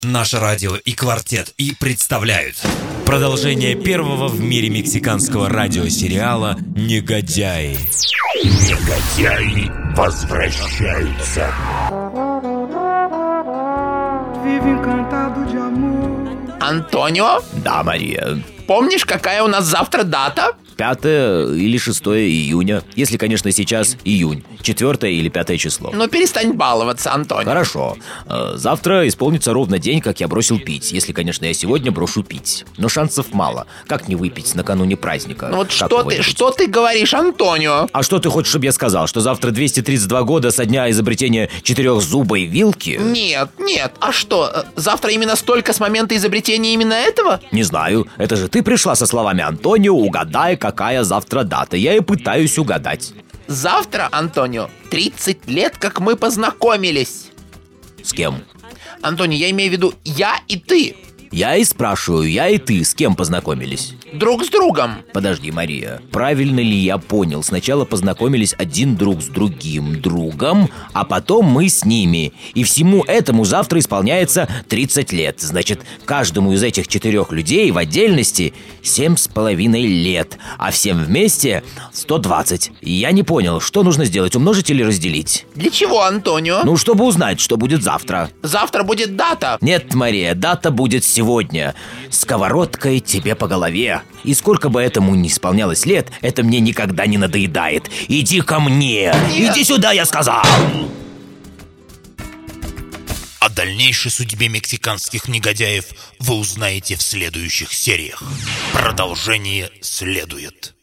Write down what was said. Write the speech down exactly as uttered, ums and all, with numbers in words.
Наше радио и квартет и представляют продолжение первого в мире мексиканского радиосериала «Негодяи». Негодяи возвращаются. Антонио? Да, Мария. Помнишь, какая у нас завтра дата? пятое или шестое июня. Если, конечно, сейчас июнь. четвёртое или пятое число. Ну перестань баловаться, Антонио. Хорошо. Э, Завтра исполнится ровно день, как я бросил пить. Если, конечно, я сегодня брошу пить. Но шансов мало. Как не выпить накануне праздника? Ну вот Как что ты, кого-нибудь? что ты говоришь, Антонио? А что ты хочешь, чтобы я сказал? Что завтра двести тридцать два года со дня изобретения четырехзубой вилки? Нет, нет. А что, э, завтра именно столько с момента изобретения именно этого? Не знаю. Это же ты пришла со словами: Антонио, угадай, какая завтра дата. Я и пытаюсь угадать. Завтра, Антонио, тридцать лет, как мы познакомились. С кем? Антонио, я имею в виду я и ты. Я и спрашиваю, я и ты с кем познакомились? Друг с другом. Подожди, Мария, правильно ли я понял? Сначала познакомились один друг с другим другом, а потом мы с ними. И всему этому завтра исполняется тридцать лет. Значит, каждому из этих четырех людей в отдельности семь с половиной лет, а всем вместе сто двадцать. Я не понял, что нужно сделать, умножить или разделить? Для чего, Антонио? Ну, чтобы узнать, что будет завтра. Завтра будет дата. Нет, Мария, дата будет сегодня. Сковородкой тебе по голове. И сколько бы этому ни исполнялось лет, это мне никогда не надоедает. Иди ко мне! Нет. Иди сюда, я сказал! О дальнейшей судьбе мексиканских негодяев вы узнаете в следующих сериях. Продолжение следует.